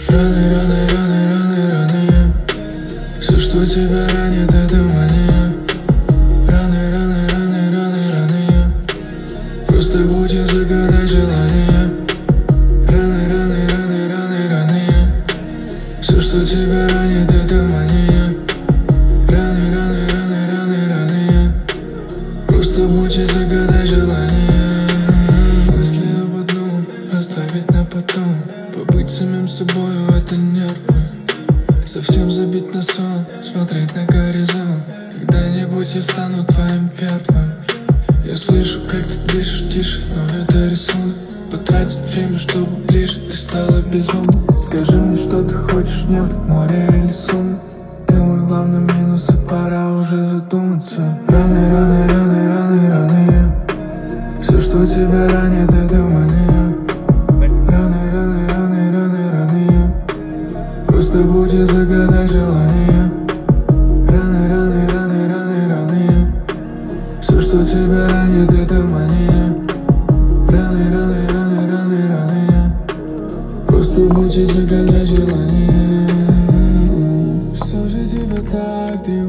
Раны, раны, раны, раны, раны. Все, что тебя ранит, это мания. Раны, раны, раны, раны, раны. Просто будь и загадай желание. Раны, раны, раны, раны, раны. Все, что тебя ранит, это мания. Раны, раны, раны, раны, раны. Просто будь и загадай желание. Мысли об одном оставить на потом. Побыть самим собою — это нервы. Совсем забить на сон, смотреть на горизонт. Когда-нибудь я стану твоим первым. Я слышу, как ты дышишь тише, но это рисунок. Потратить время, чтобы ближе ты стала безумной. Скажи мне, что ты хочешь, небо, море или сон. Ты мой главный минус, и пора уже задуматься. Раны, раны, раны, раны, раны. Все, что тебя ранит, это мания. Раны, раны, раны, раны, раны. Просто будь и загадай желание. Раны, раны, раны, раны, раны. Все, что тебя ранит, это мания. Раны, раны, раны, раны, раны. Просто будь и загадай желание. Что же тебя так тревожит?